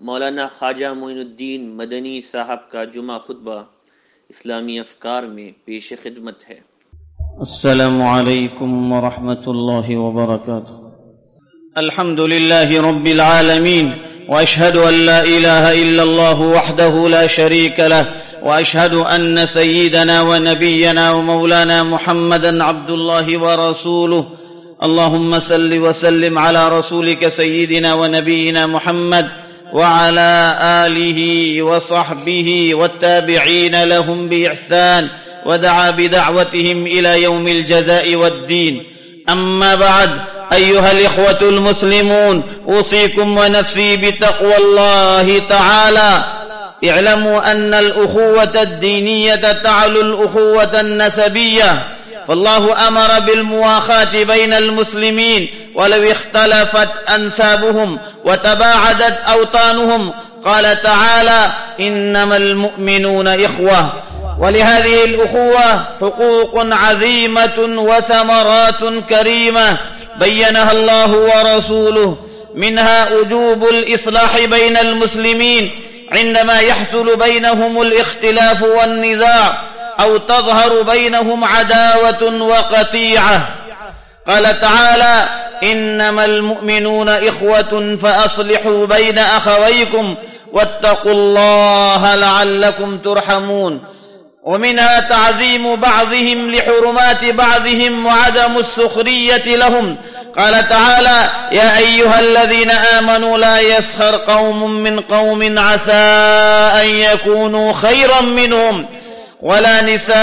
मौलाना ख्वाजा मोइनुद्दीन मदनी साहब का जुमा खुतबा इस्लामी अफकार में पेश खिदमत है। अस्सलामु अलैकुम व रहमतुल्लाहि व बरकातुहू। अल्हम्दुलिल्लाहि रब्बिल आलमीन व अशहदु अन ला इलाहा इल्लल्लाह वहदहु ला शरीका लह व अशहदु अन्न सय्यिदना व नबिyyana व मौलाना मुहम्मदन अब्दुल्लाहि व रसूलुहु। अल्लाहुम्मा सल्लि व सल्लिम अला रसूलिका सय्यिदिना व नबिyyina मुहम्मद وعلى آله وصحبه والتابعين لهم بإحسان ودعا بدعوتهم إلى يوم الجزاء والدين. أما بعد، أيها الإخوة المسلمون، أوصيكم ونفسي بتقوى الله تعالى. اعلموا أن الأخوة الدينية تعلو الأخوة النسبية، فالله أمر بالمواخاة بين المسلمين ولو اختلفت أنسابهم وتباعدت أوطانهم. قال تعالى: إنما المؤمنون إخوة. ولهذه الأخوة حقوق عظيمة وثمرات كريمة بينها الله ورسوله، منها وجوب الإصلاح بين المسلمين عندما يحصل بينهم الاختلاف والنزاع أو تظهر بينهم عداوة وقطيعة. قال تعالى: إنما المؤمنون إخوة فأصلحوا بين أخويكم واتقوا الله لعلكم ترحمون. ومنها تعظيم بعضهم لحرمات بعضهم وعدم السخرية لهم. قال تعالى: يا أيها الذين آمنوا لا يسخر قوم من قوم عسى أن يكونوا خيرا منهم ولا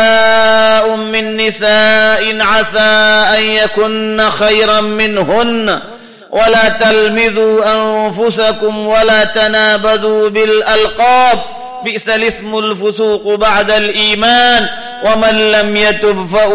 نساء من نساء عسى أن يكن خيرا منهن ولا تلمذوا أنفسكم ولا تنابذوا بالألقاب بئس الاسم الفسوق بعد الإيمان ومن لم يتب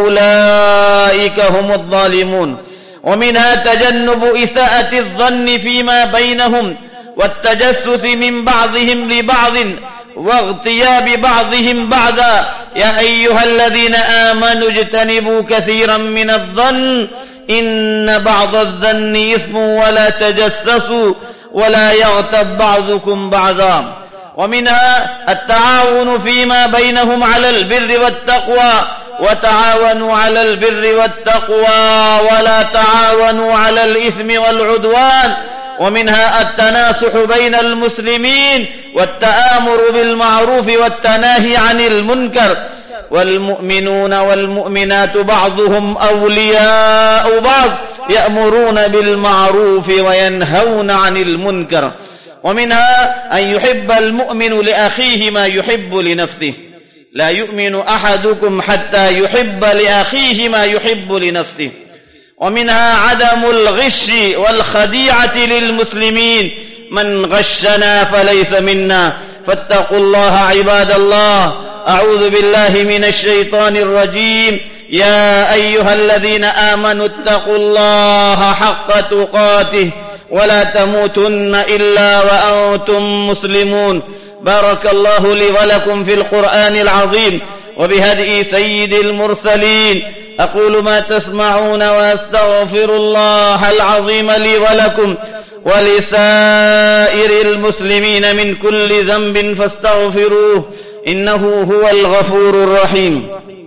فأولئك هم الظالمون. ومنها تجنب إساءة الظن فيما بينهم والتجسس من بعضهم لبعض واغتياب بعضهم بعضا. يا أيها الذين آمنوا اجتنبوا كثيرا من الظن إن بعض الظن إثم ولا تجسسوا ولا يغتب بعضكم بعضا. ومنها التعاون فيما بينهم على البر والتقوى، وتعاونوا على البر والتقوى ولا تعاونوا على الإثم والعدوان. ومنها التناصح بين المسلمين والتآمر بالمعروف والتناهي عن المنكر. والمؤمنون والمؤمنات بعضهم أولياء بعض يأمرون بالمعروف وينهون عن المنكر. ومنها أن يحب المؤمن لأخيه ما يحب لنفسه، لا يؤمن أحدكم حتى يحب لأخيه ما يحب لنفسه. ومنها عدم الغش والخديعة للمسلمين، من غشنا فليس منا، فاتقوا الله عباد الله. أعوذ بالله من الشيطان الرجيم. يا أيها الذين آمنوا اتقوا الله حق تقاته ولا تموتن إلا وأنتم مسلمون. بارك الله لي ولكم في القرآن العظيم وبهدي سيد المرسلين. أقول ما تسمعون وأستغفر الله العظيم لي ولكم ولسائر المسلمين من كل ذنب فاستغفروه إنه هو الغفور الرحيم.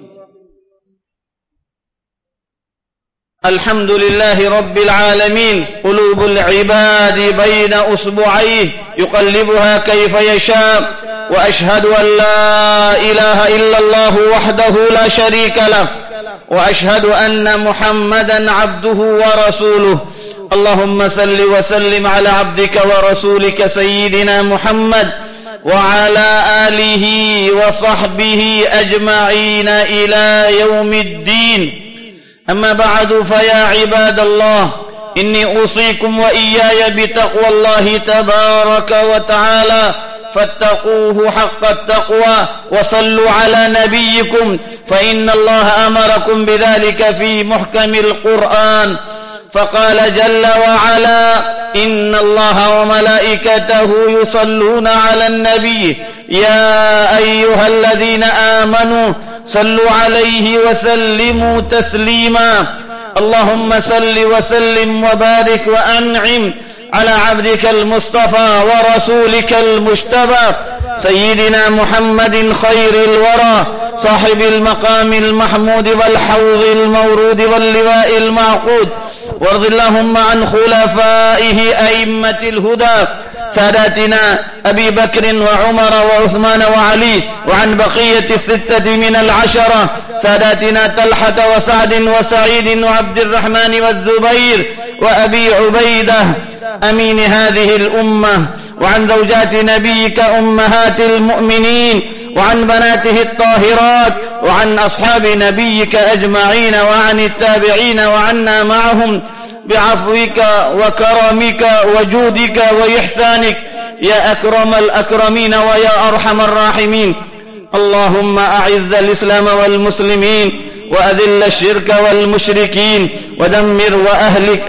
الحمد لله رب العالمين. قلوب العباد بين أصبعيه يقلبها كيف يشاء، وأشهد أن لا إله إلا الله وحده لا شريك له، وأشهد أن محمدا عبده ورسوله. اللهم صل وسلم على عبدك ورسولك سيدنا محمد وعلى آله وصحبه أجمعين إلى يوم الدين. أما بعد، فيا عباد الله، إني أوصيكم وإياي بتقوى الله تبارك وتعالى، فاتقوه حق التقوى وصلوا على نبيكم، فإن الله أمركم بذلك في محكم القرآن. فقال جل وعلا: إن الله وملائكته يصلون على النبي يا أيها الذين آمنوا صلوا عليه وسلموا تسليما. اللهم صل وسلم وبارك وأنعم على عبدك المصطفى ورسولك المجتبى سيدنا محمد خير الورى صاحب المقام المحمود والحوض المورود واللواء المعقود. وارض اللهم عن خلفائه أئمة الهدى ساداتنا أبي بكر وعمر وعثمان وعلي، وعن بقية الستة من العشرة ساداتنا طلحة وسعد وسعيد وعبد الرحمن والزبير وأبي عبيدة أمين هذه الأمة، وعن زوجات نبيك أمهات المؤمنين، وعن بناته الطاهرات، وعن أصحاب نبيك أجمعين، وعن التابعين وعنا معهم بعفوك وكرمك وجودك وإحسانك يا أكرم الأكرمين ويا أرحم الراحمين. اللهم أعز الإسلام والمسلمين وأذل الشرك والمشركين ودمر وأهلك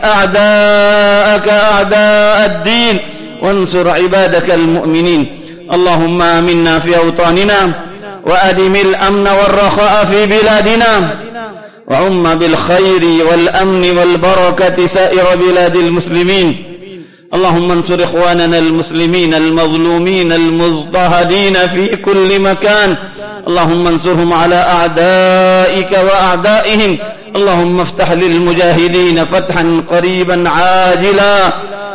أعداءك أعداء الدين وانصر عبادك المؤمنين. اللهم آمنا في أوطاننا وأدم الأمن والرخاء في بلادنا وعم بالخير والأمن والبركة سائر بلاد المسلمين. اللهم انصر إخواننا المسلمين المظلومين المضطهدين في كل مكان، اللهم انصرهم على أعدائك وأعدائهم. اللهم افتح للمجاهدين فتحا قريبا عاجلا،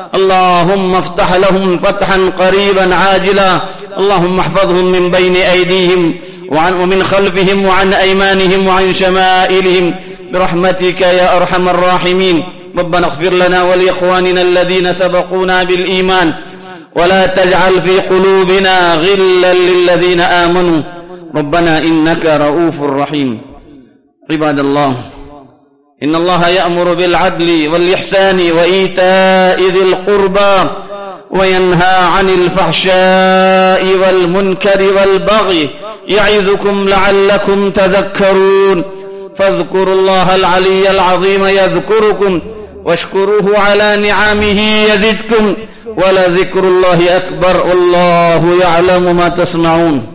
اللهم افتح لهم فتحا قريبا عاجلا. اللهم احفظهم من بين أيديهم ومن خلفهم وعن أيمانهم وعن شمائلهم برحمتك يا أرحم الراحمين. ربنا اغفر لنا ولإخواننا الذين سبقونا بالإيمان ولا تجعل في قلوبنا غلا للذين آمنوا ربنا إنك رؤوف رحيم. عباد الله، إن الله يأمر بالعدل والإحسان وإيتاء ذي القربى وينهى عن الفحشاء والمنكر والبغي يعظكم لعلكم تذكرون. فاذكروا الله العلي العظيم يذكركم واشكروه على نعمه يزدكم ولذكر الله أكبر والله يعلم ما تصنعون.